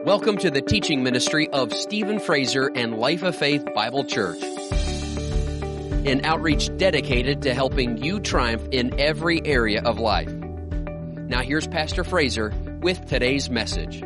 Welcome to the teaching ministry of Stephen Fraser and Life of Faith Bible Church, an outreach dedicated to helping you triumph in every area of life. Now here's Pastor Fraser with today's message.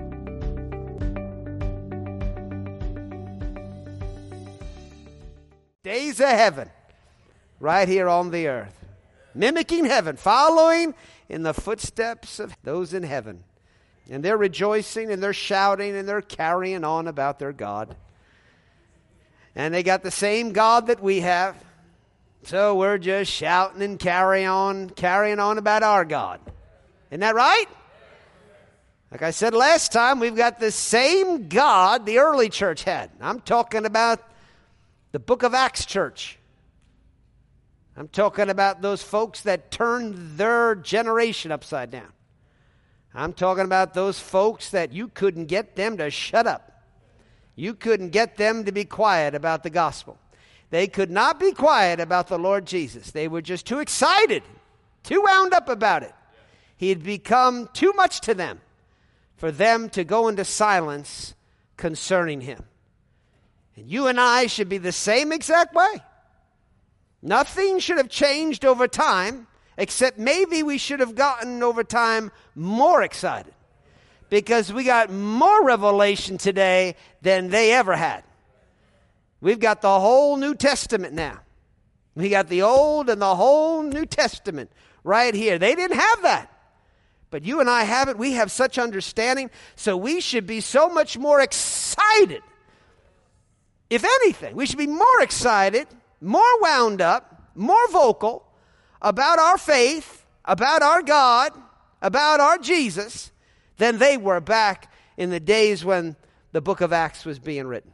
Days of heaven, right here on the earth. Mimicking heaven, following in the footsteps of those in heaven. And they're rejoicing and they're shouting and they're carrying on about their God. And they got the same God that we have. So we're just shouting and carrying on about our God. Isn't that right? Like I said last time, we've got the same God the early church had. I'm talking about the book of Acts church. I'm talking about those folks that turned their generation upside down. I'm talking about those folks that you couldn't get them to shut up. You couldn't get them to be quiet about the gospel. They could not be quiet about the Lord Jesus. They were just too excited, too wound up about it. He had become too much to them for them to go into silence concerning him. And you and I should be the same exact way. Nothing should have changed over time, except maybe we should have gotten over time more excited, because we got more revelation today than they ever had. We've got the whole New Testament now. We got the Old and the whole New Testament right here. They didn't have that. But you and I have it. We have such understanding, so we should be so much more excited. If anything, we should be more excited, more wound up, more vocal about our faith, about our God, about our Jesus, than they were back in the days when the book of Acts was being written.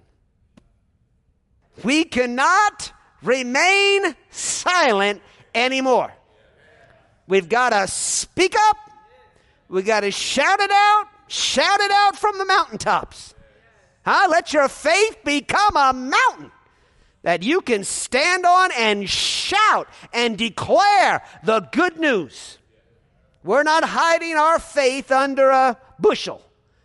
We cannot remain silent anymore. We've got to speak up. We've got to shout it out from the mountaintops. Let your faith become a mountain that you can stand on and shout and declare the good news. We're not hiding our faith under a bushel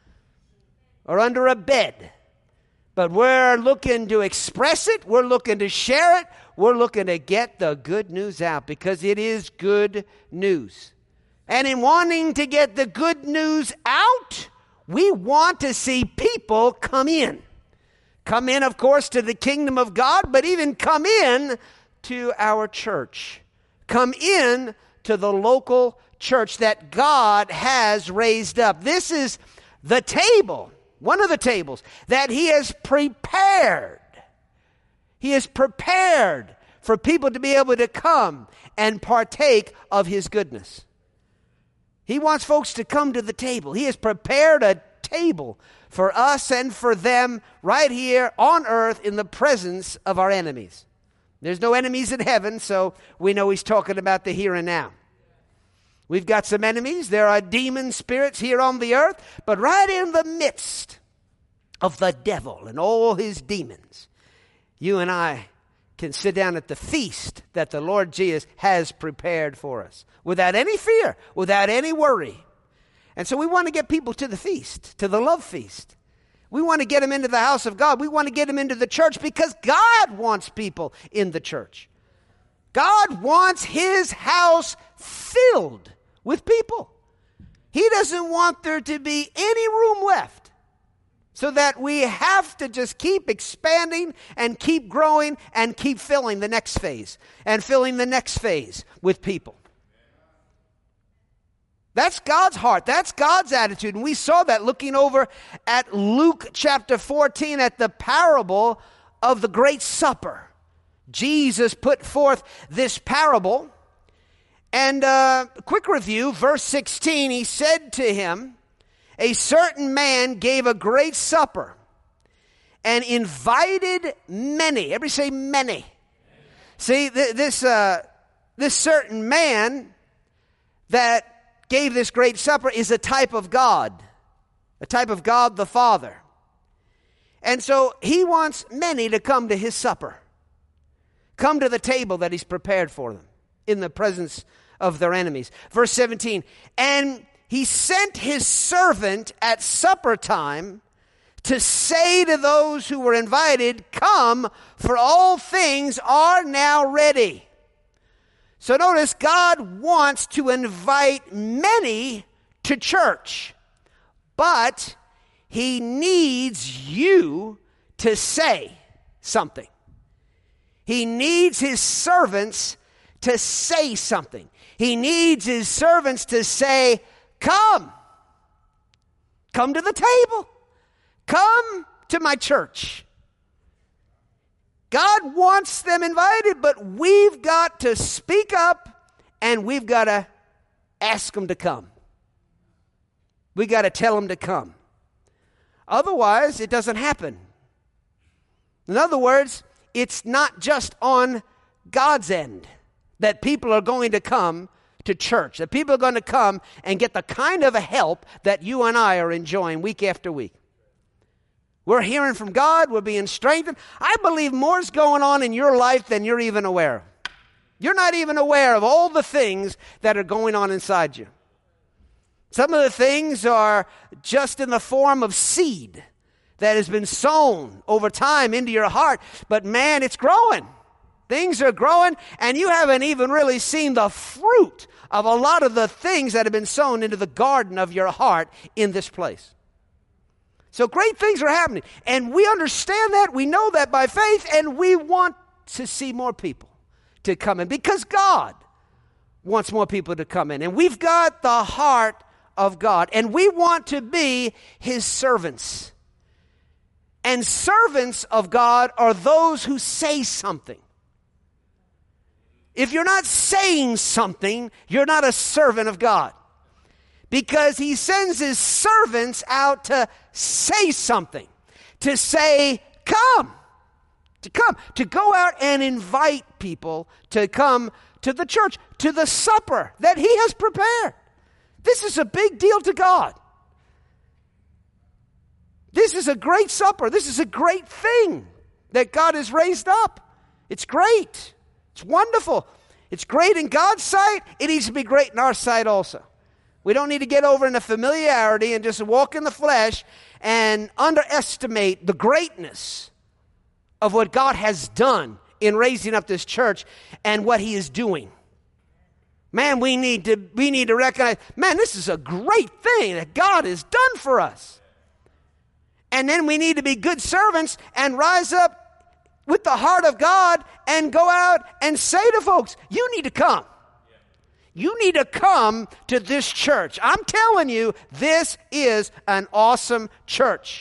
or under a bed, but we're looking to express it. We're looking to share it. We're looking to get the good news out, because it is good news. And in wanting to get the good news out, we want to see people come in. Come in, of course, to the kingdom of God, but even come in to our church. Come in to the local church that God has raised up. This is the table, one of the tables that He has prepared. He has prepared for people to be able to come and partake of His goodness. He wants folks to come to the table. He has prepared a table for us and for them right here on earth in the presence of our enemies. There's no enemies in heaven, so we know He's talking about the here and now. We've got some enemies. There are demon spirits here on the earth, but right in the midst of the devil and all his demons, you and I can sit down at the feast that the Lord Jesus has prepared for us without any fear, without any worry. And so we want to get people to the feast, to the love feast. We want to get them into the house of God. We want to get them into the church, because God wants people in the church. God wants His house filled with people. He doesn't want there to be any room left, so that we have to just keep expanding and keep growing and keep filling the next phase and filling the next phase with people. That's God's heart. That's God's attitude. And we saw that looking over at Luke chapter 14 at the parable of the Great Supper. Jesus put forth this parable. And quick review, verse 16, He said to him, "A certain man gave a great supper and invited many." Everybody say many. See, this certain man that gave this great supper is a type of God the Father. And so He wants many to come to His supper, come to the table that He's prepared for them in the presence of their enemies. Verse 17, "And he sent his servant at supper time to say to those who were invited, "Come, for all things are now ready." So notice, God wants to invite many to church, but he needs you to say something. He needs his servants to say something. He needs his servants to say, "Come. Come to the table. Come to my church." God wants them invited, but we've got to speak up and we've got to ask them to come. We got to tell them to come. Otherwise, it doesn't happen. In other words, it's not just on God's end that people are going to come to church, that people are going to come and get the kind of help that you and I are enjoying week after week. We're hearing from God. We're being strengthened. I believe more's going on in your life than you're even aware of. You're not even aware of all the things that are going on inside you. Some of the things are just in the form of seed that has been sown over time into your heart. But man, it's growing. Things are growing, and you haven't even really seen the fruit of a lot of the things that have been sown into the garden of your heart in this place. So great things are happening, and we understand that, we know that by faith, and we want to see more people to come in because God wants more people to come in, and we've got the heart of God, and we want to be his servants. And servants of God are those who say something. If you're not saying something, you're not a servant of God. Because he sends his servants out to say something, to say, "Come," to go out and invite people to come to the church, to the supper that he has prepared. This is a big deal to God. This is a great supper. This is a great thing that God has raised up. It's great. It's wonderful. It's great in God's sight. It needs to be great in our sight also. We don't need to get over into familiarity and just walk in the flesh and underestimate the greatness of what God has done in raising up this church and what he is doing. Man, we need to recognize, man, this is a great thing that God has done for us. And then we need to be good servants and rise up with the heart of God and go out and say to folks, "You need to come. You need to come to this church. I'm telling you, this is an awesome church."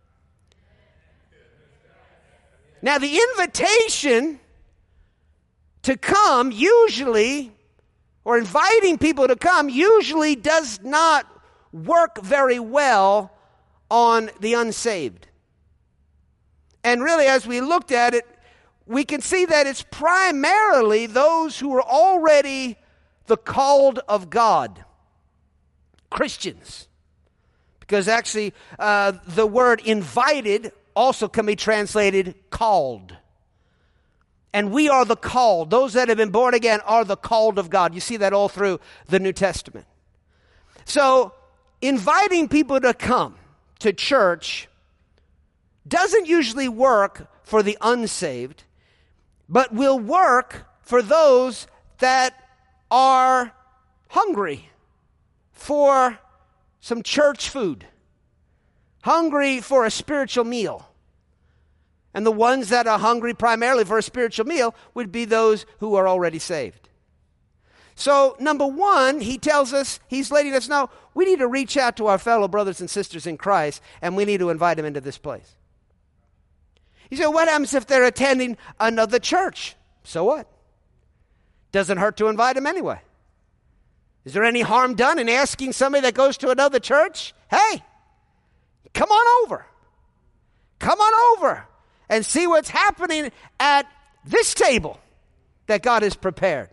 Now, the invitation to come usually, or inviting people to come, usually does not work very well on the unsaved. And really, as we looked at it, we can see that it's primarily those who are already the called of God, Christians. Because actually, the word invited also can be translated called. And we are the called. Those that have been born again are the called of God. You see that all through the New Testament. So, inviting people to come to church doesn't usually work for the unsaved, but will work for those that are hungry for some church food, hungry for a spiritual meal. And the ones that are hungry primarily for a spiritual meal would be those who are already saved. So, number one, he tells us, he's letting us know, we need to reach out to our fellow brothers and sisters in Christ, and we need to invite them into this place. You say, what happens if they're attending another church? So what? Doesn't hurt to invite them anyway. Is there any harm done in asking somebody that goes to another church, "Hey, come on over. Come on over and see what's happening at this table that God has prepared."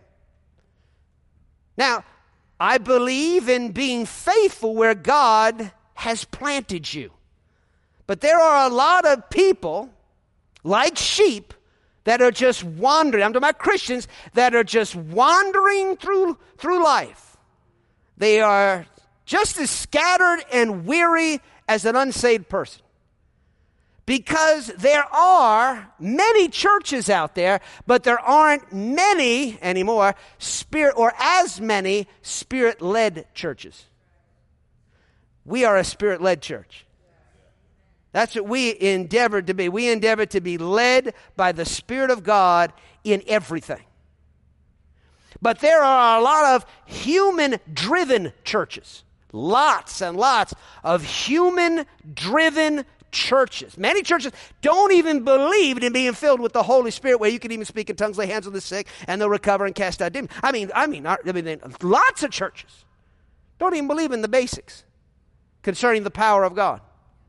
Now, I believe in being faithful where God has planted you. But there are a lot of people, like sheep, that are just wandering. I'm talking about Christians that are just wandering through life. They are just as scattered and weary as an unsaved person. Because there are many churches out there, but there aren't many anymore as many Spirit-led churches. We are a Spirit-led church. That's what we endeavor to be. We endeavor to be led by the Spirit of God in everything. But there are a lot of human-driven churches. Lots and lots of human-driven churches. Many churches don't even believe in being filled with the Holy Spirit, where you can even speak in tongues, lay hands on the sick, and they'll recover and cast out demons. I mean, lots of churches don't even believe in the basics concerning the power of God.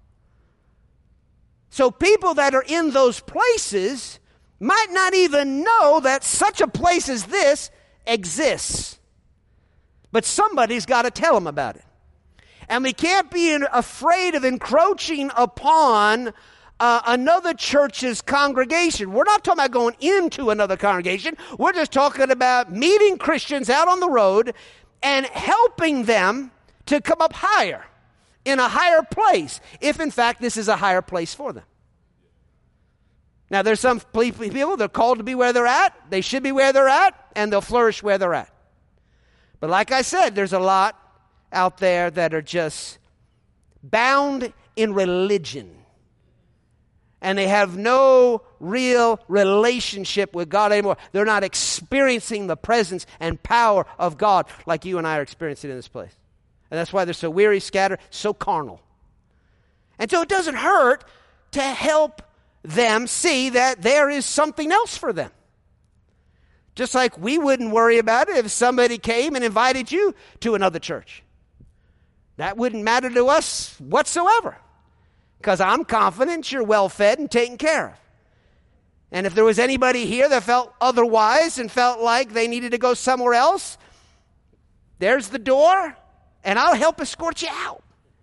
So people that are in those places might not even know that such a place as this exists. But somebody's got to tell them about it. And we can't be afraid of encroaching upon another church's congregation. We're not talking about going into another congregation. We're just talking about meeting Christians out on the road and helping them to come up higher, in a higher place, if in fact this is a higher place for them. Now there's some people, they're called to be where they're at, they should be where they're at, and they'll flourish where they're at. But like I said, there's a lot out there that are just bound in religion. And they have no real relationship with God anymore. They're not experiencing the presence and power of God like you and I are experiencing in this place. And that's why they're so weary, scattered, so carnal. And so it doesn't hurt to help them see that there is something else for them. Just like we wouldn't worry about it if somebody came and invited you to another church. That wouldn't matter to us whatsoever, because I'm confident you're well fed and taken care of. And if there was anybody here that felt otherwise and felt like they needed to go somewhere else, there's the door, and I'll help escort you out.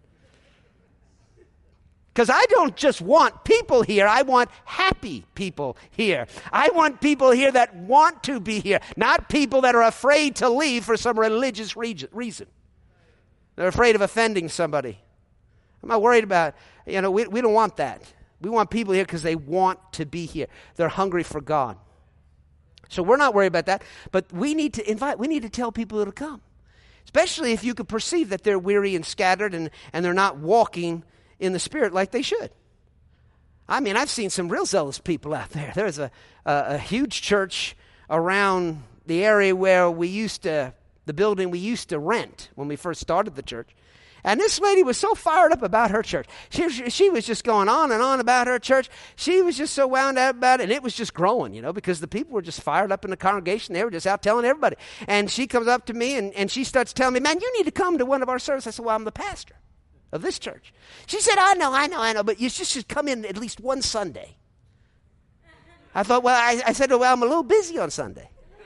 Because I don't just want people here, I want happy people here. I want people here that want to be here, not people that are afraid to leave for some religious reason. They're afraid of offending somebody. I'm not worried about, we don't want that. We want people here because they want to be here. They're hungry for God. So we're not worried about that, but we need to tell people to come. Especially if you could perceive that they're weary and scattered and they're not walking in the Spirit like they should. I mean, I've seen some real zealous people out there. There's a huge church around the area where the building we used to rent when we first started the church. And this lady was so fired up about her church. She was just going on and on about her church. She was just so wound up about it, and it was just growing, because the people were just fired up in the congregation. They were just out telling everybody. And she comes up to me, and she starts telling me, man, you need to come to one of our services. I said, well, I'm the pastor of this church. She said, I know, but you just should come in at least one Sunday. I thought, well, I said, well, I'm a little busy on Sunday.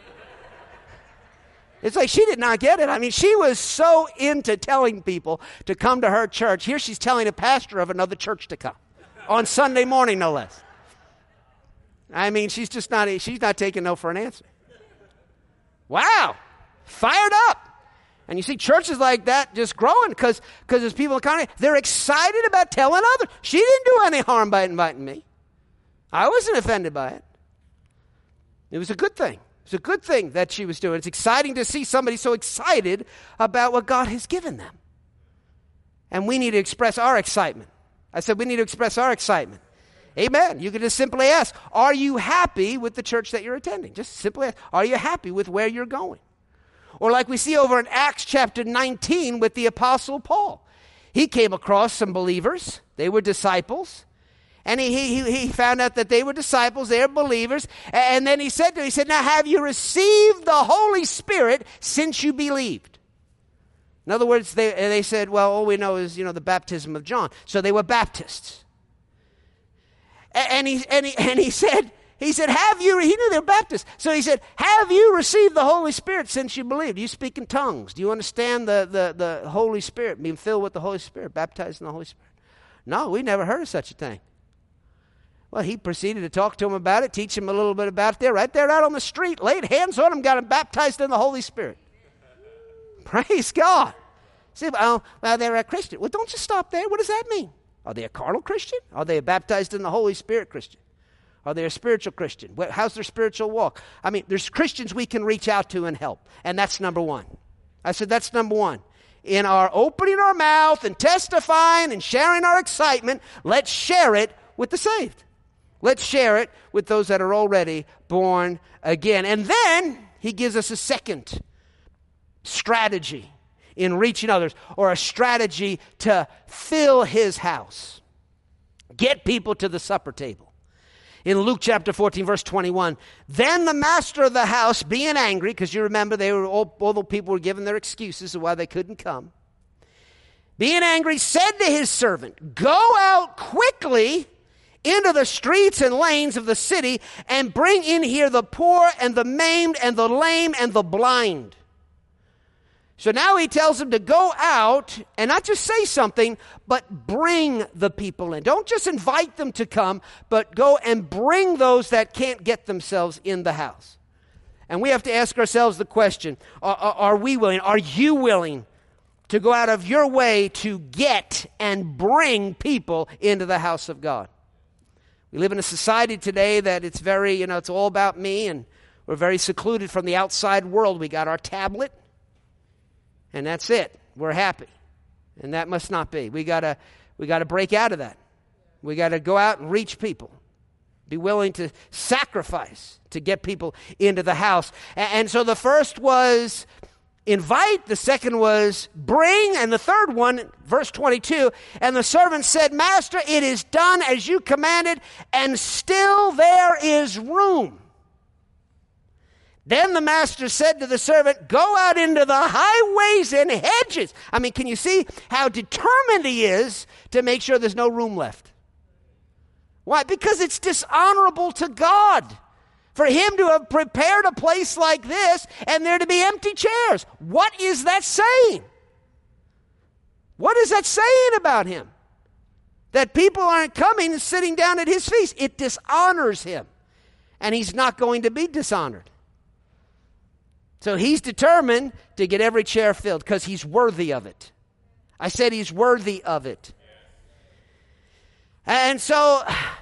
It's like she did not get it. I mean, she was so into telling people to come to her church. Here she's telling a pastor of another church to come on Sunday morning, no less. I mean, she's not taking no for an answer. Wow. Fired up. And you see churches like that just growing because there's people in the community. They're excited about telling others. She didn't do any harm by inviting me. I wasn't offended by it. It was a good thing. It's a good thing that she was doing. It's exciting to see somebody so excited about what God has given them. And we need to express our excitement. I said we need to express our excitement. Amen. You can just simply ask, are you happy with the church that you're attending? Just simply ask, are you happy with where you're going? Or like we see over in Acts chapter 19 with the Apostle Paul. He came across some believers. They were disciples. And he found out that they were disciples, they were believers. And then he said to them, now have you received the Holy Spirit since you believed? In other words, they said, well, all we know is, the baptism of John. So they were Baptists. And he said, have you, he knew they were Baptists. So he said, have you received the Holy Spirit since you believed? Do you speak in tongues? Do you understand the Holy Spirit, being filled with the Holy Spirit, baptized in the Holy Spirit? No, we never heard of such a thing. Well, he proceeded to talk to him about it, teach him a little bit about it right there out on the street, laid hands on him, got him baptized in the Holy Spirit. Praise God. See, well, they're a Christian. Well, don't just stop there. What does that mean? Are they a carnal Christian? Are they a baptized in the Holy Spirit Christian? Are they a spiritual Christian? How's their spiritual walk? I mean, there's Christians we can reach out to and help. And that's number one. I said that's number one. In our opening our mouth and testifying and sharing our excitement, let's share it with the saved. Let's share it with those that are already born again. And then he gives us a second strategy in reaching others, or a strategy to fill his house. Get people to the supper table. In Luke chapter 14, verse 21, then the master of the house, being angry, because you remember all the people were giving their excuses of why they couldn't come, being angry, said to his servant, go out quickly into the streets and lanes of the city and bring in here the poor and the maimed and the lame and the blind. So now he tells them to go out and not just say something, but bring the people in. Don't just invite them to come, but go and bring those that can't get themselves in the house. And we have to ask ourselves the question, are we willing, are you willing to go out of your way to get and bring people into the house of God? We live in a society today that it's very, it's all about me, and we're very secluded from the outside world. We got our tablet, and that's it. We're happy. And that must not be. We gotta break out of that. We got to go out and reach people. Be willing to sacrifice to get people into the house. And so the first was invite, the second was bring, and the third one, verse 22, and the servant said, Master, it is done as you commanded, and still there is room. Then the master said to the servant, go out into the highways and hedges. I mean, can you see how determined he is to make sure there's no room left? Why? Because it's dishonorable to God for him to have prepared a place like this and there to be empty chairs. What is that saying? What is that saying about him? That people aren't coming and sitting down at his feast. It dishonors him. And he's not going to be dishonored. So he's determined to get every chair filled because he's worthy of it. I said he's worthy of it. And so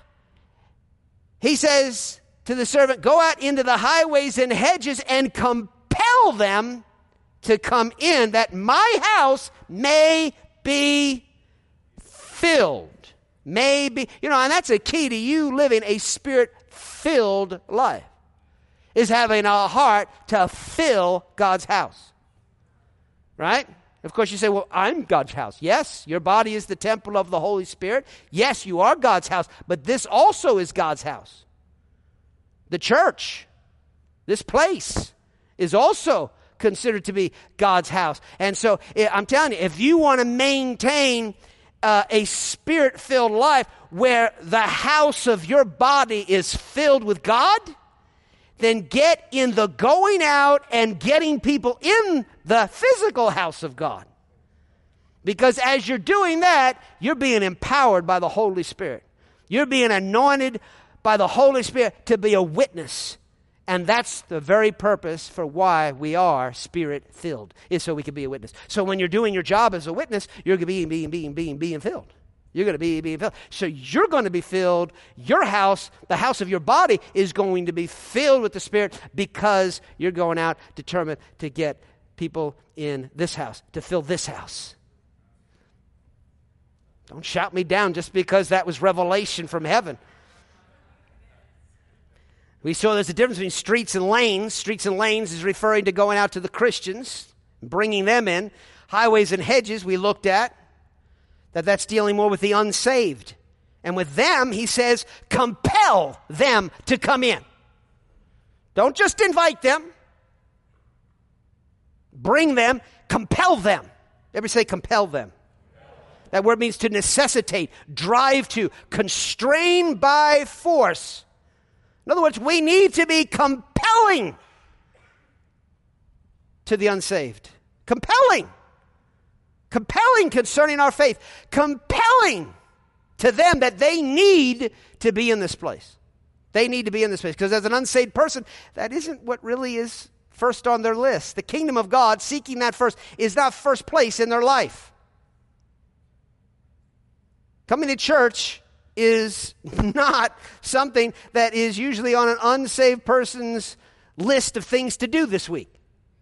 he says to the servant, go out into the highways and hedges and compel them to come in that my house may be filled. May be, and that's a key to you living a spirit-filled life. Is having a heart to fill God's house. Right? Of course you say, well, I'm God's house. Yes, your body is the temple of the Holy Spirit. Yes, you are God's house. But this also is God's house. The church, this place, is also considered to be God's house. And so I'm telling you, if you want to maintain a spirit-filled life where the house of your body is filled with God, then get in the going out and getting people in the physical house of God. Because as you're doing that, you're being empowered by the Holy Spirit. You're being anointed by the Holy Spirit to be a witness. And that's the very purpose for why we are Spirit-filled, is so we can be a witness. So when you're doing your job as a witness, you're going to be being filled. You're going to be being filled. So you're going to be filled. Your house, the house of your body, is going to be filled with the Spirit because you're going out determined to get people in this house, to fill this house. Don't shout me down just because that was revelation from heaven. We saw there's a difference between streets and lanes. Streets and lanes is referring to going out to the Christians, bringing them in. Highways and hedges we looked at. That's dealing more with the unsaved. And with them, he says, compel them to come in. Don't just invite them. Bring them, compel them. Everybody say compel them. That word means to necessitate, drive to, constrain by force. In other words, we need to be compelling to the unsaved. Compelling. Compelling concerning our faith. Compelling to them that they need to be in this place. They need to be in this place. Because as an unsaved person, that isn't what really is first on their list. The kingdom of God, seeking that first, is not first place in their life. Coming to church is not something that is usually on an unsaved person's list of things to do this week.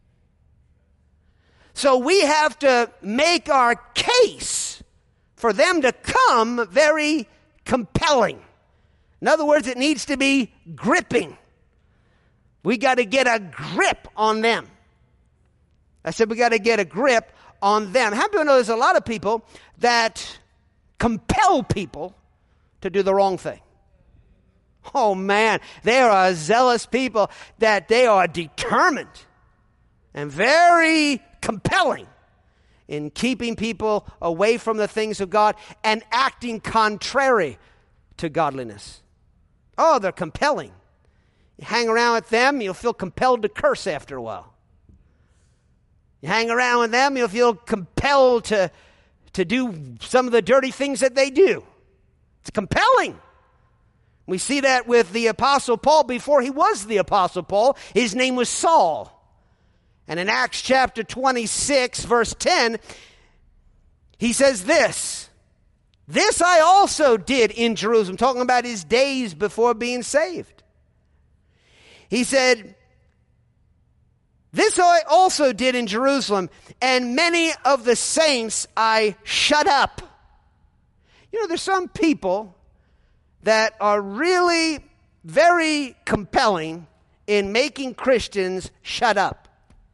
So we have to make our case for them to come very compelling. In other words, it needs to be gripping. We got to get a grip on them. I said we got to get a grip on them. How do you know there's a lot of people that compel people to do the wrong thing? Oh man, there are zealous people that they are determined and very compelling in keeping people away from the things of God and acting contrary to godliness. Oh, they're compelling. You hang around with them, you'll feel compelled to curse after a while. You hang around with them, you'll feel compelled to do some of the dirty things that they do. It's compelling. We see that with the Apostle Paul. Before he was the Apostle Paul, his name was Saul. And in Acts chapter 26, verse 10, he says this I also did in Jerusalem, talking about his days before being saved. He said, this I also did in Jerusalem, and many of the saints I shut up. You know, there's some people that are really very compelling in making Christians shut up.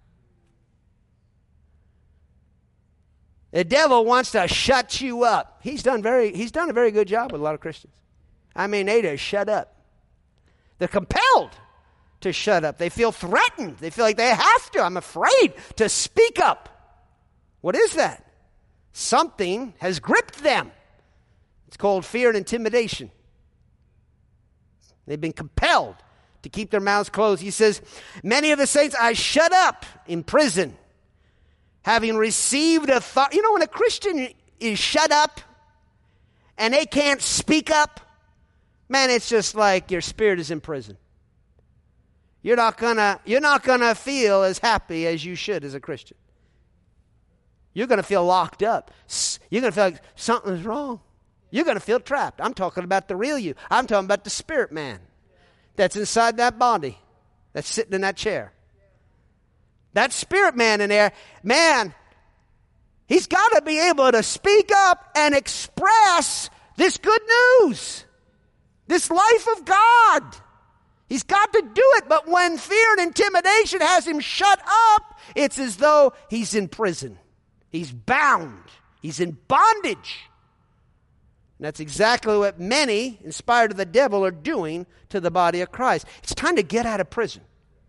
The devil wants to shut you up. He's done a very good job with a lot of Christians. I mean, they just shut up. They're compelled to shut up. They feel threatened. They feel like they have to. I'm afraid to speak up. What is that? Something has gripped them. It's called fear and intimidation. They've been compelled to keep their mouths closed. He says, many of the saints I shut up in prison, having received authority. You know, when a Christian is shut up and they can't speak up, man, it's just like your spirit is in prison. You're not gonna feel as happy as you should as a Christian. You're gonna feel locked up. You're gonna feel like something's wrong. You're gonna feel trapped. I'm talking about the real you. I'm talking about the spirit man that's inside that body, that's sitting in that chair. That spirit man in there, man, he's got to be able to speak up and express this good news, this life of God. He's got to do it, but when fear and intimidation has him shut up, it's as though he's in prison. He's bound. He's in bondage. And that's exactly what many, inspired of the devil, are doing to the body of Christ. It's time to get out of prison.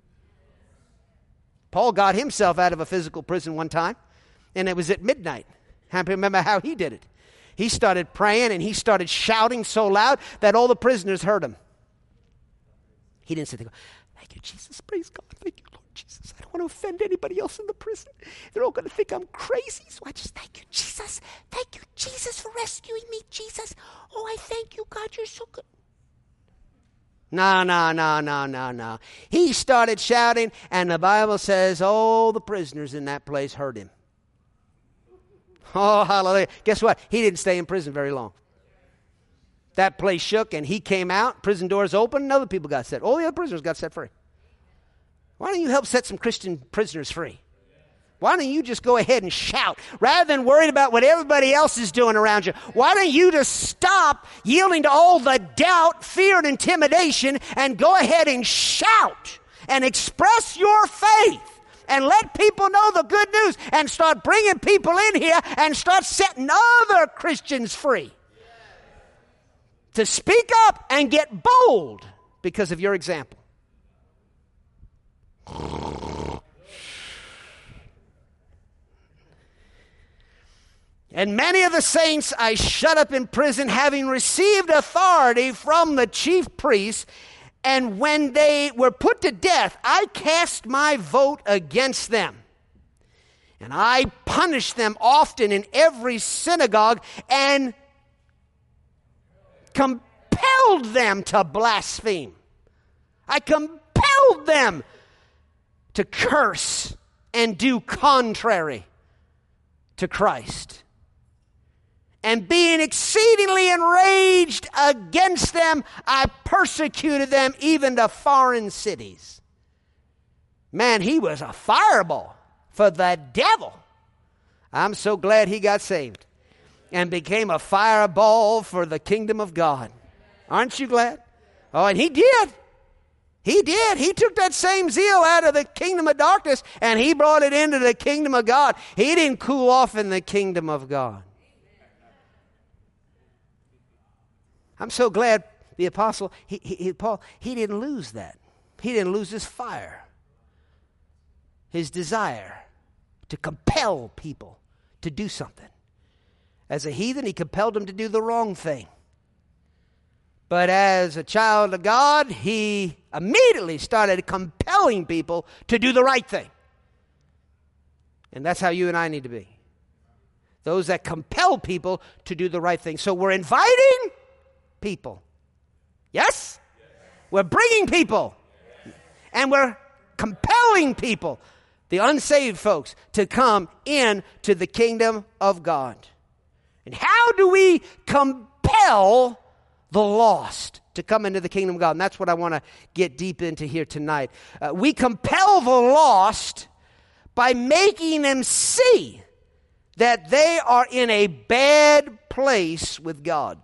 Paul got himself out of a physical prison one time, and it was at midnight. I remember how he did it. He started praying, and he started shouting so loud that all the prisoners heard him. He didn't sit there and go, thank you, Jesus, praise God, thank you, Lord Jesus. I don't want to offend anybody else in the prison. They're all going to think I'm crazy, so I just thank you, Jesus. Thank you, Jesus, for rescuing me, Jesus. Oh, I thank you, God, you're so good. No. He started shouting, and the Bible says all the prisoners in that place heard him. Oh, hallelujah. Guess what? He didn't stay in prison very long. That place shook, and he came out. Prison doors opened, and other people got set. All the other prisoners got set free. Why don't you help set some Christian prisoners free? Why don't you just go ahead and shout rather than worried about what everybody else is doing around you? Why don't you just stop yielding to all the doubt, fear, and intimidation and go ahead and shout and express your faith and let people know the good news and start bringing people in here and start setting other Christians free to speak up and get bold because of your example. And many of the saints I shut up in prison, having received authority from the chief priests. And when they were put to death, I cast my vote against them. And I punished them often in every synagogue and compelled them to blaspheme. I compelled them to curse and do contrary to Christ. And being exceedingly enraged against them, I persecuted them even to foreign cities. Man, he was a fireball for the devil. I'm so glad he got saved and became a fireball for the kingdom of God. Aren't you glad? Oh, and he did. He did. He took that same zeal out of the kingdom of darkness and he brought it into the kingdom of God. He didn't cool off in the kingdom of God. I'm so glad the apostle, Paul, he didn't lose that. He didn't lose his fire, his desire to compel people to do something. As a heathen, he compelled them to do the wrong thing. But as a child of God, he immediately started compelling people to do the right thing. And that's how you and I need to be. Those that compel people to do the right thing. So we're inviting people. Yes? We're bringing people. And we're compelling people, the unsaved folks, to come into the kingdom of God. And how do we compel the lost to come into the kingdom of God? And that's what I want to get deep into here tonight. We compel the lost by making them see that they are in a bad place with God.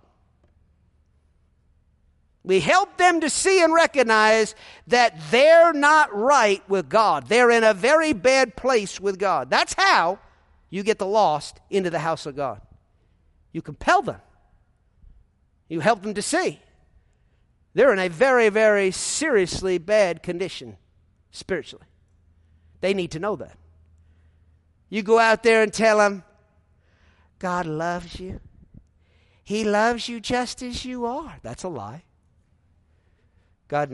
We help them to see and recognize that they're not right with God. They're in a very bad place with God. That's how you get the lost into the house of God. You compel them. You help them to see they're in a very, very seriously bad condition spiritually. They need to know that. You go out there and tell them, God loves you. He loves you just as you are. That's a lie. God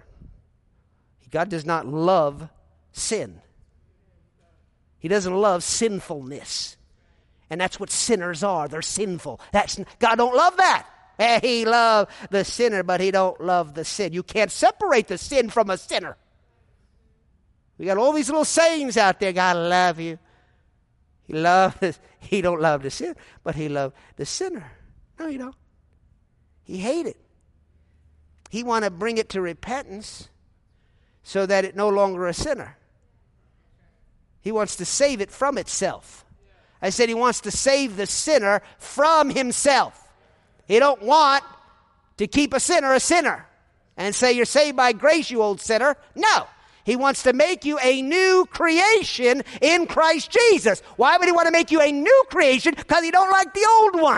does not love sin. He doesn't love sinfulness. And that's what sinners are. They're sinful. God don't love that. He loves the sinner, but he don't love the sin. You can't separate the sin from a sinner. We got all these little sayings out there. God love you. He don't love the sin, but he loved the sinner. No, he don't. He hated it. He want to bring it to repentance so that it no longer a sinner. He wants to save it from itself. I said he wants to save the sinner from himself. He don't want to keep a sinner and say you're saved by grace, you old sinner. No. He wants to make you a new creation in Christ Jesus. Why would he want to make you a new creation? Because he don't like the old one.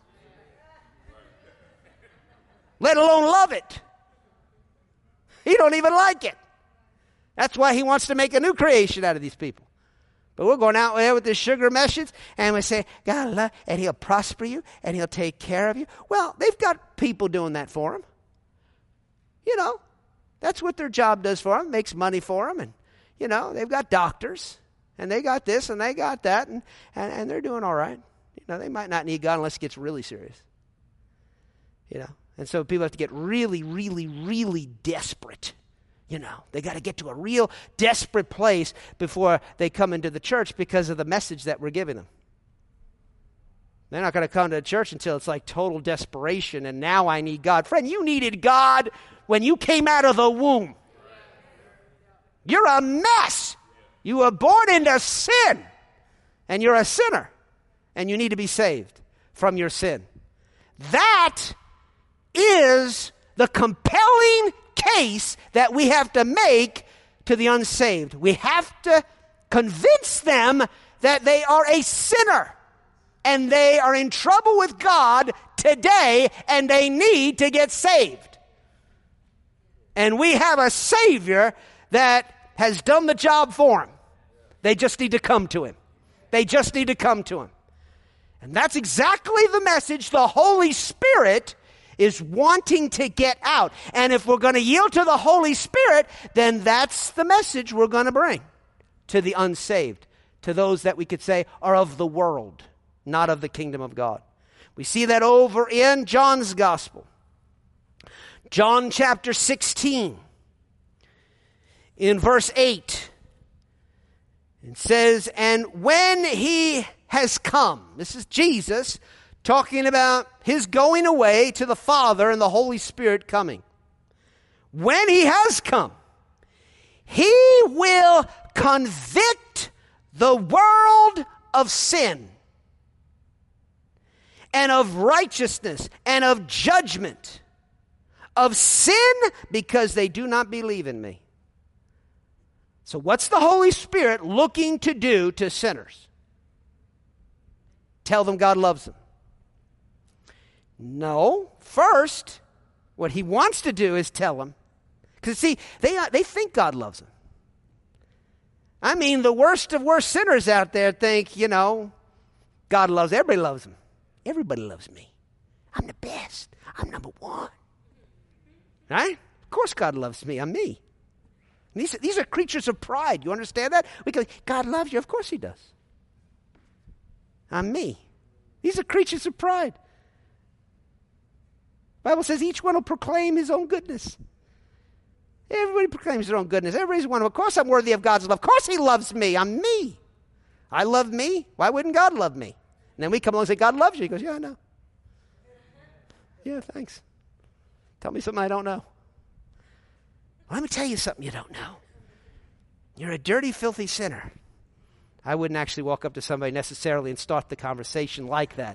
Let alone love it. He don't even like it. That's why he wants to make a new creation out of these people. But we're going out there with this sugar message, and we say, God love, and he'll prosper you, and he'll take care of you. Well, they've got people doing that for them. You know, that's what their job does for them, makes money for them. And, you know, they've got doctors, and they got this, and they got that, and they're doing all right. You know, they might not need God unless it gets really serious. You know, and so people have to get really, really, really desperate. You know, they got to get to a real desperate place before they come into the church because of the message that we're giving them. They're not going to come to the church until it's like total desperation and now I need God. Friend, you needed God when you came out of the womb. You're a mess. You were born into sin and you're a sinner and you need to be saved from your sin. That is the compelling case that we have to make to the unsaved. We have to convince them that they are a sinner and they are in trouble with God today and they need to get saved. And we have a Savior that has done the job for them. They just need to come to him. They just need to come to him. And that's exactly the message the Holy Spirit is wanting to get out. And if we're going to yield to the Holy Spirit, then that's the message we're going to bring to the unsaved, to those that we could say are of the world, not of the kingdom of God. We see that over in John's Gospel. John chapter 16, in verse 8. It says, and when he has come, this is Jesus talking about his going away to the Father and the Holy Spirit coming. When he has come, he will convict the world of sin and of righteousness and of judgment. Of sin because they do not believe in me. So what's the Holy Spirit looking to do to sinners? Tell them God loves them. No. First, what he wants to do is tell them. Because see, they think God loves them. I mean, the worst of worst sinners out there think, God loves, everybody loves them. Everybody loves me. I'm the best. I'm number one. Right? Of course God loves me. I'm me. These are creatures of pride. You understand that? We go, God loves you. Of course he does. I'm me. These are creatures of pride. The Bible says each one will proclaim his own goodness. Everybody proclaims their own goodness. Everybody's one of them. Of course I'm worthy of God's love. Of course he loves me. I'm me. I love me. Why wouldn't God love me? And then we come along and say, God loves you. He goes, yeah, I know. Yeah, thanks. Tell me something I don't know. Well, let me tell you something you don't know. You're a dirty, filthy sinner. I wouldn't actually walk up to somebody necessarily and start the conversation like that.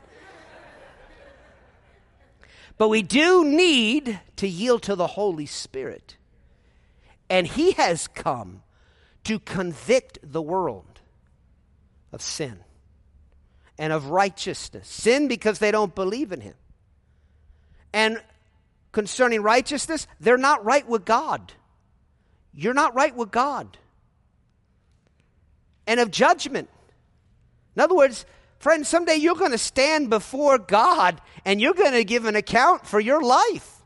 But we do need to yield to the Holy Spirit. And he has come to convict the world of sin and of righteousness. Sin because they don't believe in him. And concerning righteousness, they're not right with God. You're not right with God. And of judgment. In other words, friends, someday you're going to stand before God and you're going to give an account for your life.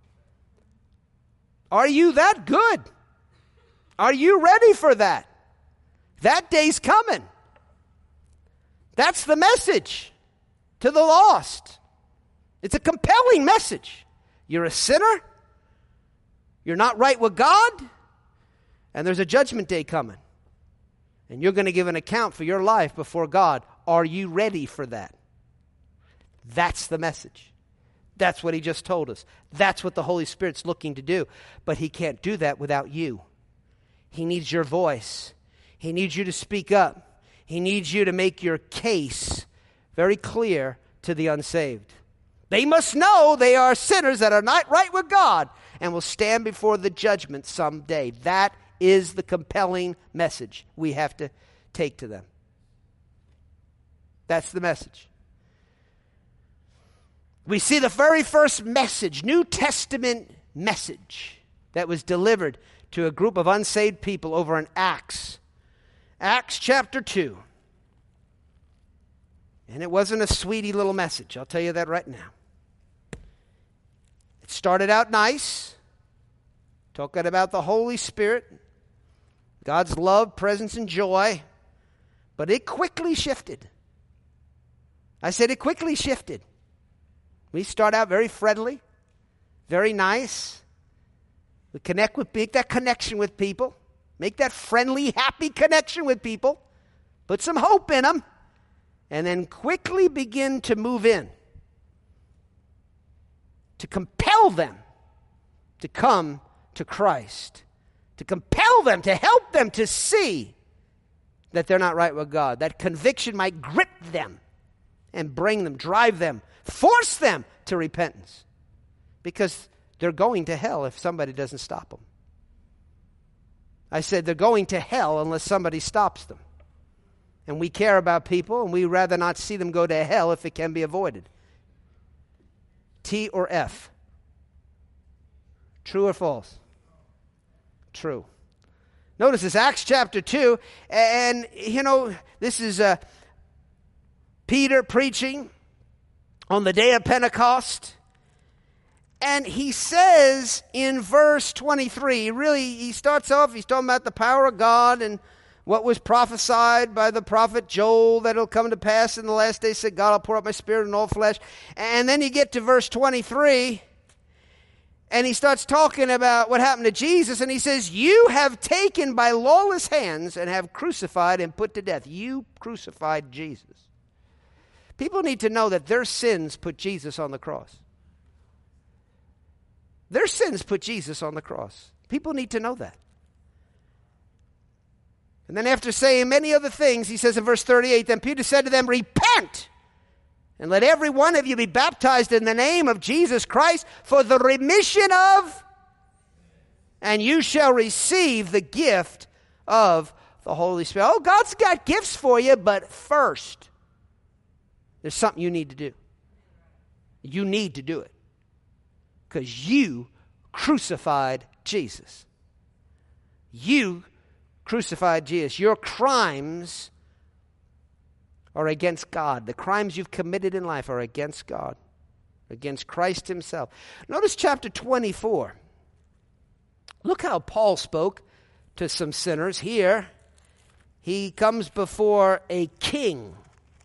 Are you that good? Are you ready for that? That day's coming. That's the message to the lost. It's a compelling message. You're a sinner. You're not right with God. And there's a judgment day coming. And you're going to give an account for your life before God. Are you ready for that? That's the message. That's what he just told us. That's what the Holy Spirit's looking to do. But he can't do that without you. He needs your voice. He needs you to speak up. He needs you to make your case very clear to the unsaved. They must know they are sinners that are not right with God and will stand before the judgment someday. That is the compelling message we have to take to them. That's the message. We see the very first message, New Testament message, that was delivered to a group of unsaved people over in Acts. Acts chapter 2. And it wasn't a sweetie little message. I'll tell you that right now. It started out nice, talking about the Holy Spirit, God's love, presence, and joy. But it quickly shifted. I said it quickly shifted. We start out very friendly, very nice. We make that connection with people. Make that friendly, happy connection with people. Put some hope in them. And then quickly begin to move in. To compel them to come to Christ. To compel them, to help them to see that they're not right with God. That conviction might grip them and bring them, drive them, force them to repentance. Because they're going to hell if somebody doesn't stop them. I said they're going to hell unless somebody stops them. And we care about people, and we rather not see them go to hell if it can be avoided. T or F? True or false? True. Notice this, Acts chapter 2, and this is Peter preaching on the day of Pentecost. And he says in verse 23, he starts off, he's talking about the power of God and what was prophesied by the prophet Joel that will come to pass in the last days, said, God, I'll pour out my spirit on all flesh. And then you get to verse 23, And he starts talking about what happened to Jesus, and he says, you have taken by lawless hands and have crucified and put to death. You crucified Jesus. People need to know that their sins put Jesus on the cross. Their sins put Jesus on the cross. People need to know that. And then after saying many other things, he says in verse 38, then Peter said to them, repent, and let every one of you be baptized in the name of Jesus Christ for the remission of, and you shall receive the gift of the Holy Spirit. Oh, God's got gifts for you, but first, there's something you need to do. You need to do it. Because you crucified Jesus. You crucified Jesus. Your crimes are against God. The crimes you've committed in life are against God, against Christ himself. Notice chapter 24. Look how Paul spoke to some sinners. Here, he comes before a king.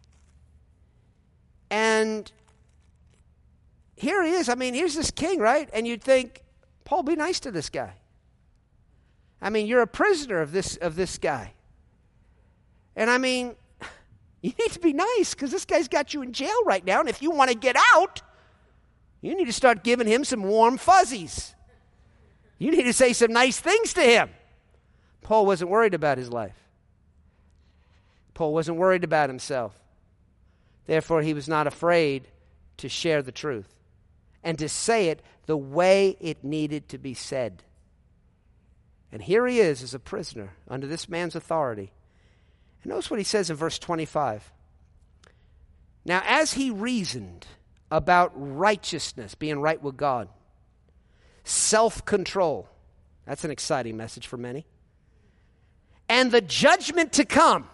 And here he is. I mean, here's this king, right? And you'd think, Paul, be nice to this guy. I mean, you're a prisoner of this guy. And I mean, you need to be nice because this guy's got you in jail right now. And if you want to get out, you need to start giving him some warm fuzzies. You need to say some nice things to him. Paul wasn't worried about his life. Paul wasn't worried about himself. Therefore, he was not afraid to share the truth and to say it the way it needed to be said. And here he is as a prisoner under this man's authority. And notice what he says in verse 25. Now, as he reasoned about righteousness, being right with God, self-control, that's an exciting message for many, and the judgment to come,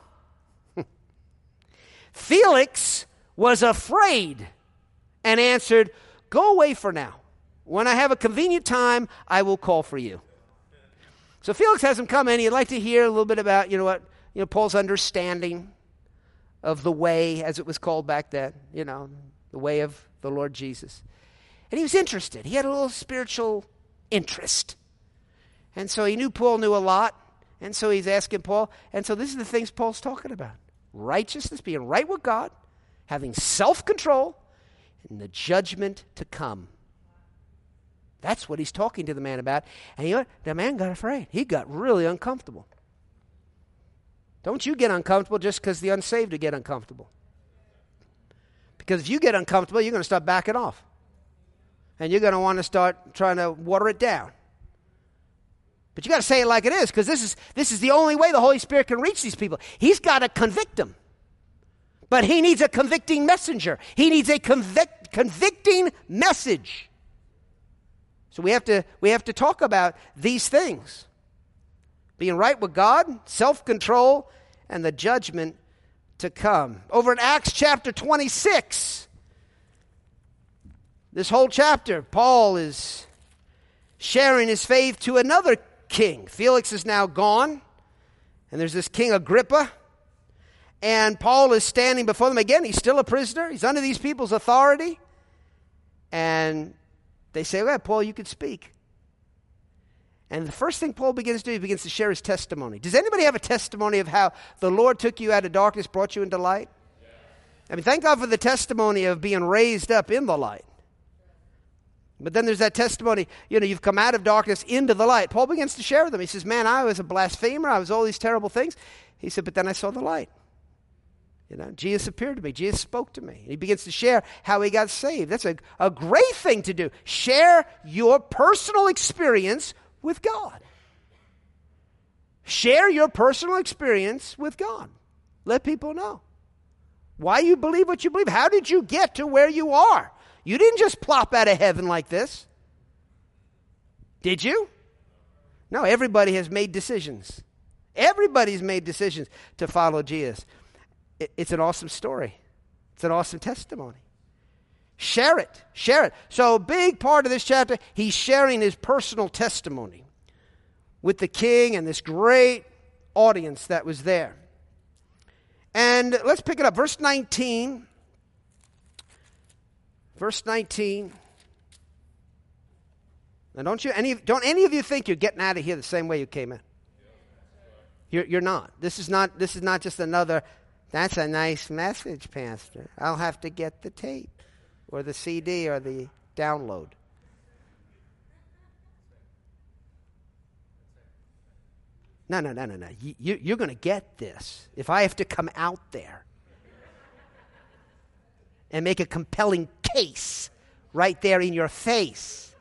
Felix was afraid and answered, go away for now. When I have a convenient time, I will call for you. So Felix has him come in. He'd like to hear a little bit about, Paul's understanding of the way, as it was called back then, the way of the Lord Jesus. And he was interested. He had a little spiritual interest. And so he knew Paul knew a lot. And so he's asking Paul. And so this is the things Paul's talking about. Righteousness, being right with God, having self-control, and the judgment to come. That's what he's talking to the man about. And you know what? The man got afraid. He got really uncomfortable. Don't you get uncomfortable just because the unsaved will get uncomfortable. Because if you get uncomfortable, you're going to start backing off. And you're going to want to start trying to water it down. But you got to say it like it is, because this is the only way the Holy Spirit can reach these people. He's got to convict them. But he needs a convicting messenger. He needs a convicting message. So we have to talk about these things. Being right with God, self-control, and the judgment to come. Over in Acts chapter 26, this whole chapter, Paul is sharing his faith to another king. Felix is now gone, and there's this King Agrippa, and Paul is standing before them. Again, he's still a prisoner. He's under these people's authority, and they say, well, Paul, you could speak. And the first thing Paul begins to do, he begins to share his testimony. Does anybody have a testimony of how the Lord took you out of darkness, brought you into light? Yeah. I mean, thank God for the testimony of being raised up in the light. But then there's that testimony, you've come out of darkness into the light. Paul begins to share with them. He says, man, I was a blasphemer. I was all these terrible things. He said, but then I saw the light. Jesus appeared to me. Jesus spoke to me. And he begins to share how he got saved. That's a great thing to do. Share your personal experience with God. Share your personal experience with God. Let people know why you believe what you believe. How did you get to where you are? You didn't just plop out of heaven like this. Did you? No, everybody has made decisions. Everybody's made decisions to follow Jesus. It's an awesome story. It's an awesome testimony. Share it. Share it. So a big part of this chapter, he's sharing his personal testimony with the king and this great audience that was there. And let's pick it up. Verse 19. Verse 19. Now, don't any of you think you're getting out of here the same way you came in? You're not. This is not just another, that's a nice message, Pastor. I'll have to get the tape or the CD or the download. No. You're going to get this. If I have to come out there and make a compelling case right there in your face,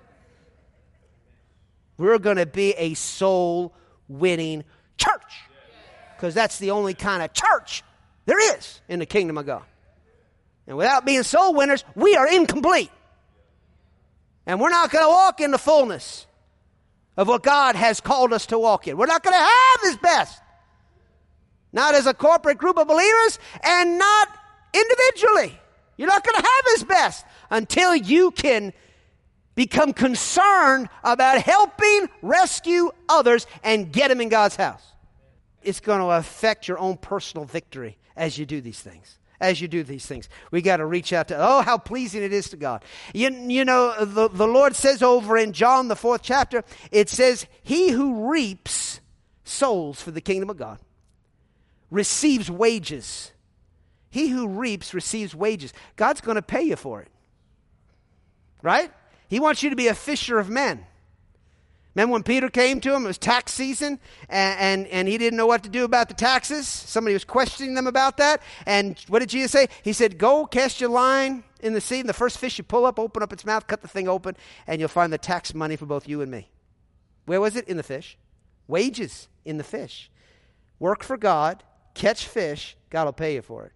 we're going to be a soul-winning church. Because that's the only kind of church there is in the kingdom of God. And without being soul winners, we are incomplete. And we're not going to walk in the fullness of what God has called us to walk in. We're not going to have His best. Not as a corporate group of believers and not individually. You're not going to have His best until you can become concerned about helping rescue others and get them in God's house. It's going to affect your own personal victory as you do these things. We got to reach out to, how pleasing it is to God. You know, the Lord says over in John, the 4th chapter, it says, he who reaps souls for the kingdom of God receives wages. He who reaps receives wages. God's going to pay you for it. Right? He wants you to be a fisher of men. Remember when Peter came to him, it was tax season, and he didn't know what to do about the taxes. Somebody was questioning them about that. And what did Jesus say? He said, go cast your line in the sea, and the first fish you pull up, open up its mouth, cut the thing open, and you'll find the tax money for both you and me. Where was it? In the fish. Wages in the fish. Work for God, catch fish, God will pay you for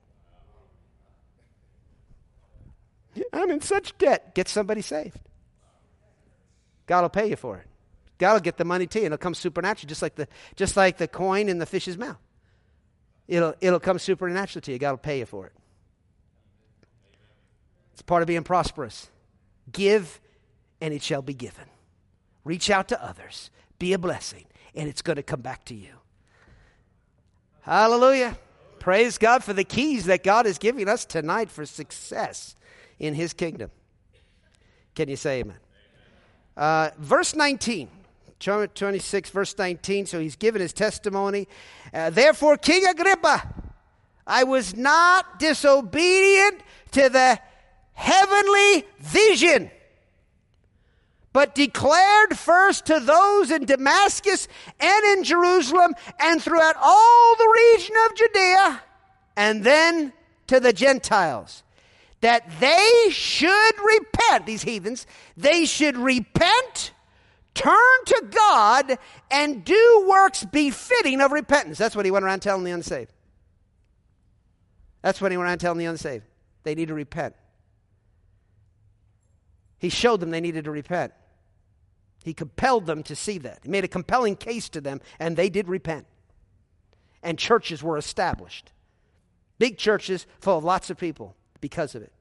it. I'm in such debt. Get somebody saved. God will pay you for it. God will get the money to you, and it'll come supernaturally, just like the coin in the fish's mouth. It'll come supernaturally to you. God will pay you for it. It's part of being prosperous. Give, and it shall be given. Reach out to others. Be a blessing, and it's going to come back to you. Hallelujah. Praise God for the keys that God is giving us tonight for success in His kingdom. Can you say amen? Verse 19. 26, verse 19, so he's given his testimony. Therefore, King Agrippa, I was not disobedient to the heavenly vision, but declared first to those in Damascus and in Jerusalem and throughout all the region of Judea, and then to the Gentiles, that they should repent, these heathens, they should repent, turn to God, and do works befitting of repentance. That's what he went around telling the unsaved. They need to repent. He showed them they needed to repent. He compelled them to see that. He made a compelling case to them, and they did repent. And churches were established. Big churches full of lots of people because of it.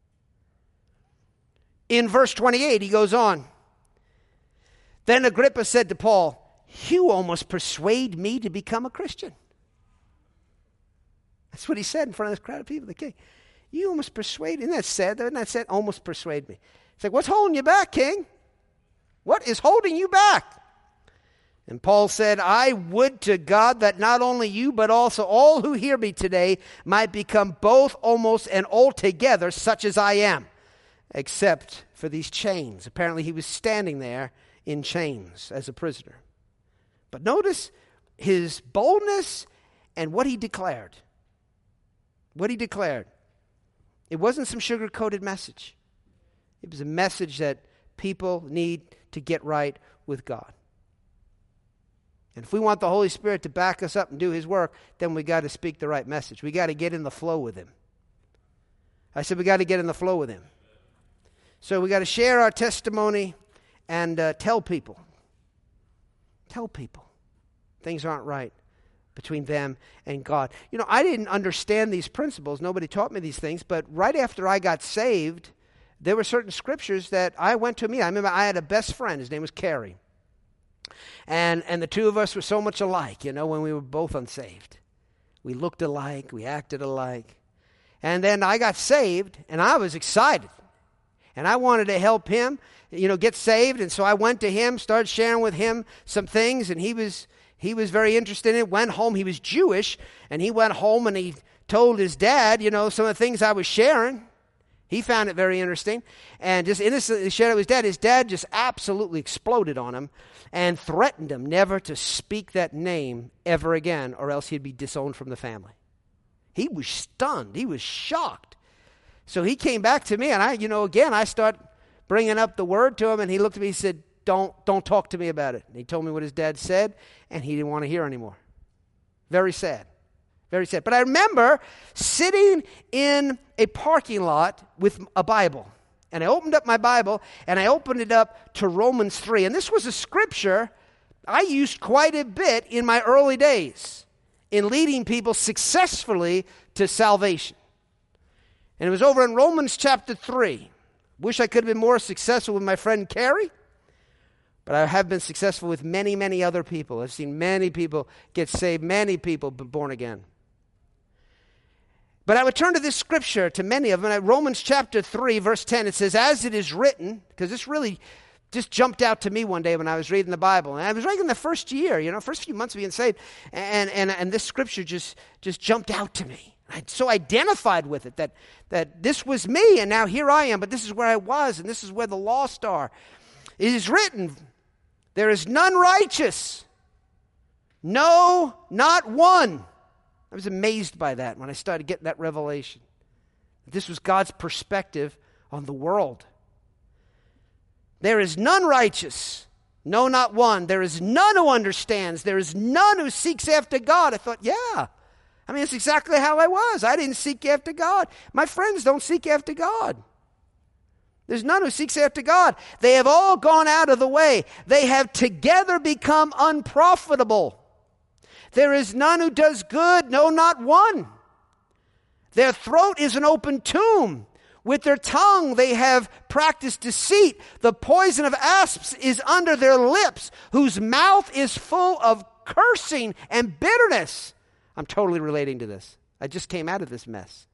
In verse 28, he goes on. Then Agrippa said to Paul, you almost persuade me to become a Christian. That's what he said in front of this crowd of people, the king. You almost persuade me. Isn't that sad? Isn't that sad? Almost persuade me. It's like, what's holding you back, king? What is holding you back? And Paul said, I would to God that not only you, but also all who hear me today might become both almost and altogether such as I am, except for these chains. Apparently he was standing there in chains as a prisoner. But notice his boldness and what he declared. It wasn't some sugar-coated message. It was a message that people need to get right with God. And if we want the Holy Spirit to back us up and do His work, then we got to speak the right message. We got to get in the flow with Him. I said we got to get in the flow with Him. So we got to share our testimony and tell people things aren't right between them and God. You know, I didn't understand these principles. Nobody taught me these things. But right after I got saved, there were certain scriptures that I went to meet. I remember I had a best friend. His name was Carrie. And the two of us were so much alike, you know, when we were both unsaved. We looked alike. We acted alike. And then I got saved, and I was excited. And I wanted to help him, get saved. And so I went to him, started sharing with him some things, and he was very interested in it. Went home. He was Jewish, and he went home and he told his dad, some of the things I was sharing. He found it very interesting and just innocently shared it with his dad. His dad just absolutely exploded on him and threatened him never to speak that name ever again, or else he'd be disowned from the family. He was stunned. He was shocked. So he came back to me, and I start bringing up the word to him, and he looked at me and said, don't talk to me about it. And he told me what his dad said, and he didn't want to hear anymore. Very sad. Very sad. But I remember sitting in a parking lot with a Bible. And I opened up my Bible, and I opened it up to Romans 3. And this was a scripture I used quite a bit in my early days in leading people successfully to salvation. And it was over in Romans chapter 3. Wish I could have been more successful with my friend Carrie. But I have been successful with many, many other people. I've seen many people get saved, many people be born again. But I would turn to this scripture, to many of them. Romans chapter 3, verse 10, it says, as it is written, because this really just jumped out to me one day when I was reading the Bible. And I was reading the first year, first few months of being saved, and this scripture just jumped out to me. I so identified with it that this was me, and now here I am, but this is where I was, and this is where the lost are. It is written, there is none righteous, no, not one. I was amazed by that when I started getting that revelation. This was God's perspective on the world. There is none righteous, no, not one. There is none who understands. There is none who seeks after God. I thought, yeah. It's exactly how I was. I didn't seek after God. My friends don't seek after God. There's none who seeks after God. They have all gone out of the way. They have together become unprofitable. There is none who does good, no, not one. Their throat is an open tomb. With their tongue they have practiced deceit. The poison of asps is under their lips, whose mouth is full of cursing and bitterness. I'm totally relating to this. I just came out of this mess.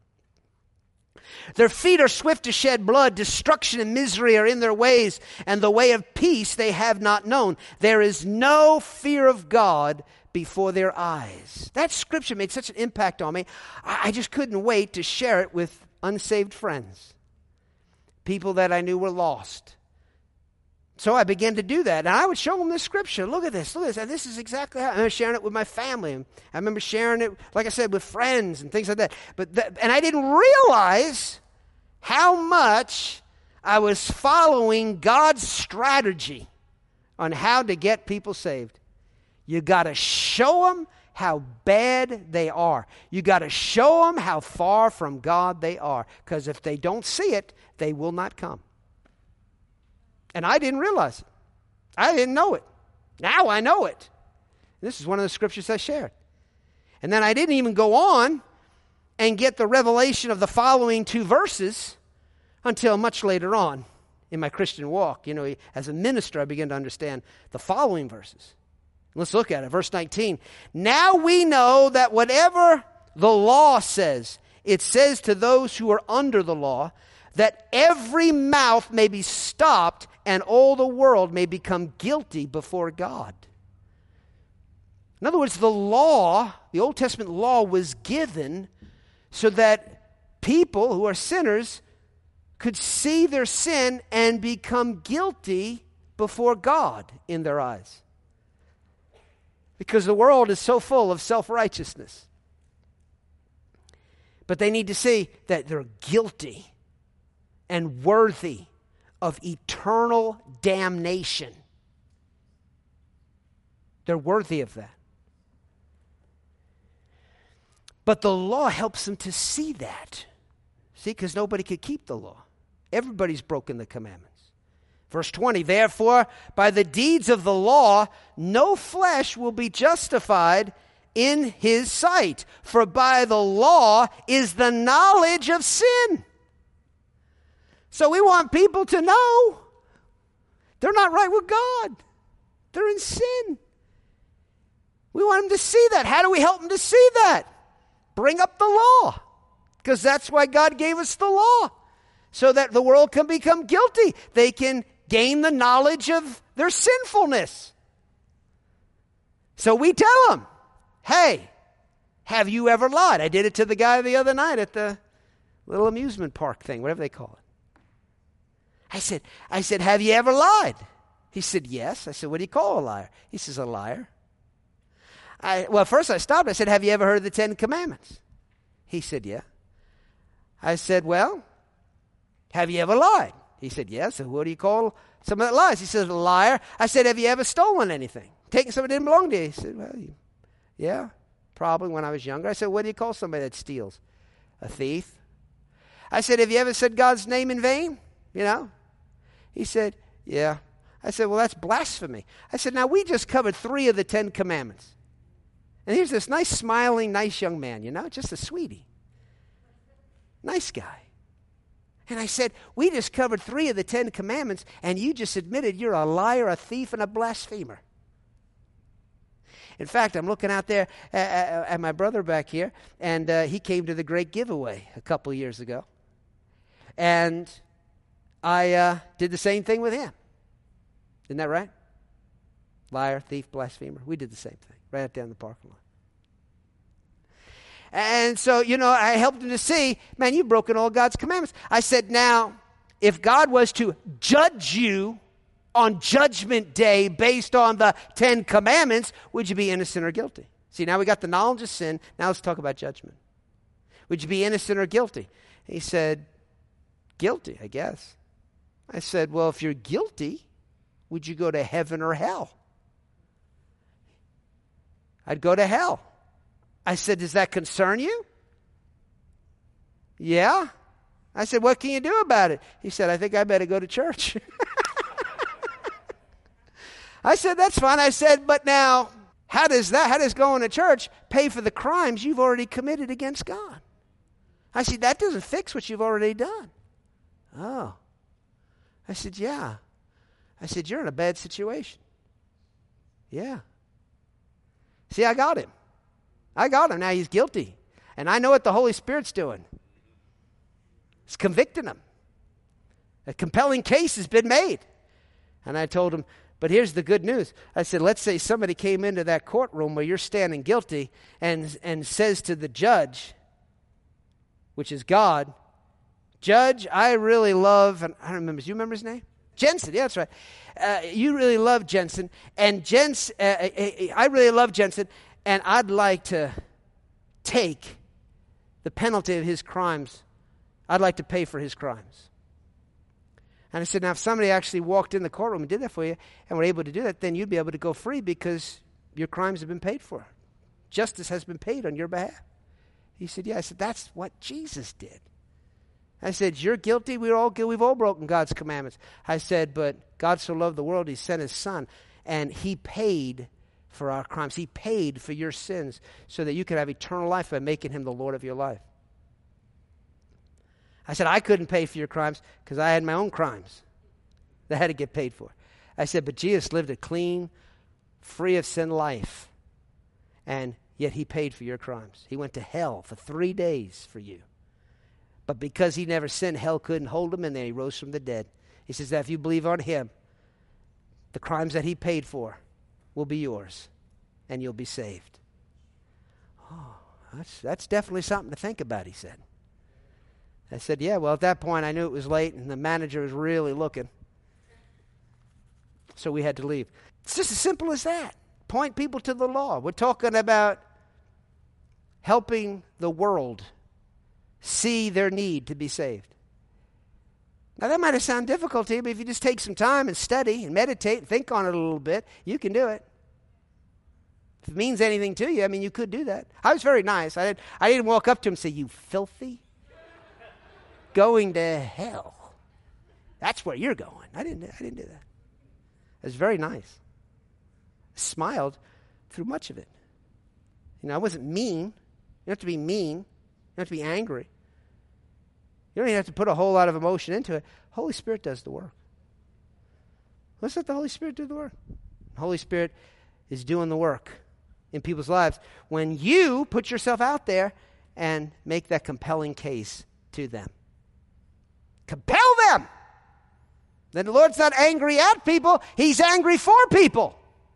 Their feet are swift to shed blood. Destruction and misery are in their ways, and the way of peace they have not known. There is no fear of God before their eyes. That scripture made such an impact on me. I just couldn't wait to share it with unsaved friends, people that I knew were lost. So I began to do that, and I would show them this scripture. Look at this. And this is exactly how. I remember sharing it with my family. And I remember sharing it, like I said, with friends and things like that. And I didn't realize how much I was following God's strategy on how to get people saved. You got to show them how bad they are. You got to show them how far from God they are. Because if they don't see it, they will not come. And I didn't realize it. I didn't know it. Now I know it. This is one of the scriptures I shared. And then I didn't even go on and get the revelation of the following two verses until much later on in my Christian walk. As a minister, I began to understand the following verses. Let's look at it. Verse 19. Now we know that whatever the law says, it says to those who are under the law, that every mouth may be stopped and all the world may become guilty before God. In other words, the law, the Old Testament law, was given so that people who are sinners could see their sin and become guilty before God in their eyes. Because the world is so full of self-righteousness. But they need to see that they're guilty and worthy of eternal damnation. They're worthy of that. But the law helps them to see that. See, because nobody could keep the law. Everybody's broken the commandments. Verse 20, therefore, by the deeds of the law, no flesh will be justified in his sight. For by the law is the knowledge of sin. So we want people to know they're not right with God. They're in sin. We want them to see that. How do we help them to see that? Bring up the law. Because that's why God gave us the law. so that the world can become guilty. They can gain the knowledge of their sinfulness. So we tell them, hey, have you ever lied? I did it to the guy the other night at the little amusement park thing, whatever they call it. I said, have you ever lied? He said, yes. I said, what do you call a liar? He says, a liar. Well, first I stopped. I said, have you ever heard of the 10 Commandments? He said, yeah. I said, well, have you ever lied? He said, yes. So what do you call someone that lies? He says, a liar. I said, have you ever stolen anything? Taken something that didn't belong to you? He said, well, yeah, probably when I was younger. I said, what do you call somebody that steals? A thief. I said, have you ever said God's name in vain? You know? He said, yeah. I said, well, that's blasphemy. I said, now we just covered 3 of the 10 Commandments. And here's this nice, smiling, nice young man, you know, just a sweetie. Nice guy. And I said, we just covered 3 of the 10 Commandments, and you just admitted you're a liar, a thief, and a blasphemer. In fact, I'm looking out there at my brother back here, and he came to the Great Giveaway a couple years ago. And I did the same thing with him. Isn't that right? Liar, thief, blasphemer. We did the same thing right out there in the parking lot. And so, you know, I helped him to see, man, you've broken all God's commandments. I said, now, if God was to judge you on Judgment Day based on the 10 Commandments, would you be innocent or guilty? See, now we got the knowledge of sin. Now let's talk about judgment. Would you be innocent or guilty? He said, guilty, I guess. I said, well, if you're guilty, would you go to heaven or hell? I'd go to hell. I said, does that concern you? Yeah. I said, what can you do about it? He said, I think I better go to church. I said, that's fine. I said, but now, how does going to church pay for the crimes you've already committed against God? I said, that doesn't fix what you've already done. Oh. I said, yeah. I said, you're in a bad situation. Yeah. See, I got him. Now he's guilty. And I know what the Holy Spirit's doing. It's convicting him. A compelling case has been made. And I told him, but here's the good news. I said, let's say somebody came into that courtroom where you're standing guilty and says to the judge, which is God, Judge, I really love, and I don't remember, do you remember his name? Jensen, yeah, that's right. You really love Jensen, and I really love Jensen, and I'd like to take the penalty of his crimes. I'd like to pay for his crimes. And I said, now if somebody actually walked in the courtroom and did that for you and were able to do that, then you'd be able to go free because your crimes have been paid for. Justice has been paid on your behalf. He said, yeah. I said, that's what Jesus did. I said, you're guilty. We've all broken God's commandments. I said, but God so loved the world, he sent his son, and he paid for our crimes. He paid for your sins so that you could have eternal life by making him the Lord of your life. I said, I couldn't pay for your crimes because I had my own crimes that had to get paid for. I said, but Jesus lived a clean, free of sin life, and yet he paid for your crimes. He went to hell for 3 days for you. But because he never sinned, hell couldn't hold him, and then he rose from the dead. He says that if you believe on him, the crimes that he paid for will be yours, and you'll be saved. Oh, that's definitely something to think about, he said. I said, yeah, well, at that point, I knew it was late, and the manager was really looking. So we had to leave. It's just as simple as that. Point people to the law. We're talking about helping the world see their need to be saved. Now, that might have sounded difficult to you, but if you just take some time and study and meditate and think on it a little bit, you can do it. If it means anything to you, I mean, you could do that. I was very nice. I didn't walk up to him and say, you filthy, going to hell. That's where you're going. I didn't do that. It was very nice. I smiled through much of it. You know, I wasn't mean. You don't have to be mean. You don't have to be angry. You don't even have to put a whole lot of emotion into it. Holy Spirit does the work. Let's let the Holy Spirit do the work. The Holy Spirit is doing the work in people's lives when you put yourself out there and make that compelling case to them. Compel them. Then the Lord's not angry at people. He's angry for people.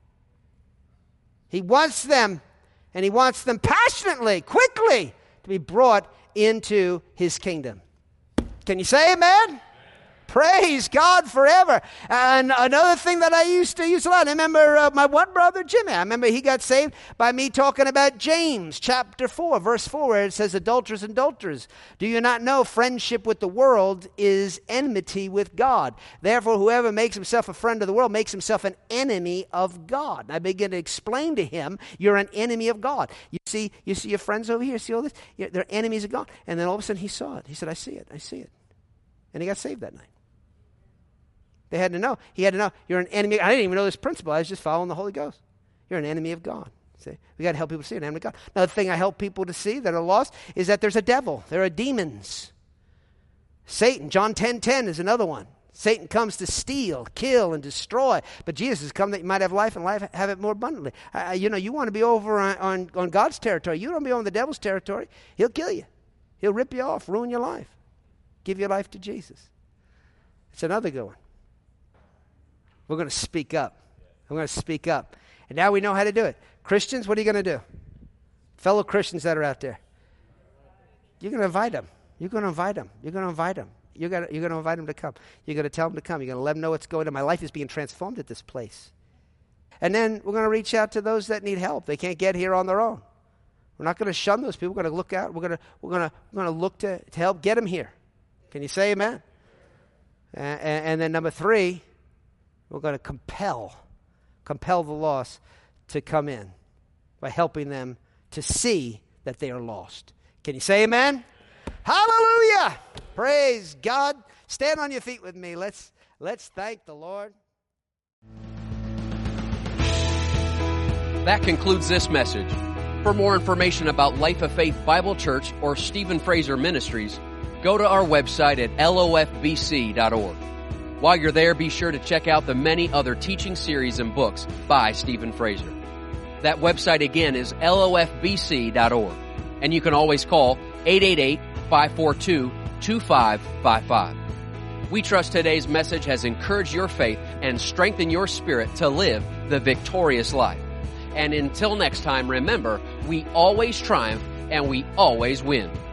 He wants them, and he wants them passionately, quickly, to be brought into his kingdom. Can you say amen? Praise God forever. And another thing that I used to use a lot, I remember my one brother, Jimmy, I remember he got saved by me talking about James chapter 4, verse 4, where it says, adulterers and adulterers, do you not know friendship with the world is enmity with God? Therefore, whoever makes himself a friend of the world makes himself an enemy of God. And I began to explain to him, you're an enemy of God. You see your friends over here, see all this? They're enemies of God. And then all of a sudden he saw it. He said, I see it. And he got saved that night. They had to know. He had to know, you're an enemy. I didn't even know this principle. I was just following the Holy Ghost. You're an enemy of God. See? We got to help people see an enemy of God. Another thing I help people to see that are lost is that there's a devil. There are demons. Satan, John 10:10 is another one. Satan comes to steal, kill, and destroy. But Jesus has come that you might have life and life have it more abundantly. You want to be over on God's territory. You don't want to be on the devil's territory. He'll kill you. He'll rip you off, ruin your life. Give your life to Jesus. It's another good one. We're going to speak up. I'm going to speak up. And now we know how to do it. Christians, what are you going to do? Fellow Christians that are out there. You're going to invite them. You're going to invite them. You're going to invite them. You're going to invite them to come. You're going to tell them to come. You're going to let them know what's going on. My life is being transformed at this place. And then we're going to reach out to those that need help. They can't get here on their own. We're not going to shun those people. We're going to look out. We're going to look to help get them here. Can you say amen? And then number 3, we're going to compel the lost to come in by helping them to see that they are lost. Can you say amen? Hallelujah! Praise God. Stand on your feet with me. Let's thank the Lord. That concludes this message. For more information about Life of Faith Bible Church or Stephen Fraser Ministries, go to our website at lofbc.org. While you're there, be sure to check out the many other teaching series and books by Stephen Fraser. That website again is lofbc.org. And you can always call 888-542-2555. We trust today's message has encouraged your faith and strengthened your spirit to live the victorious life. And until next time, remember, we always triumph and we always win.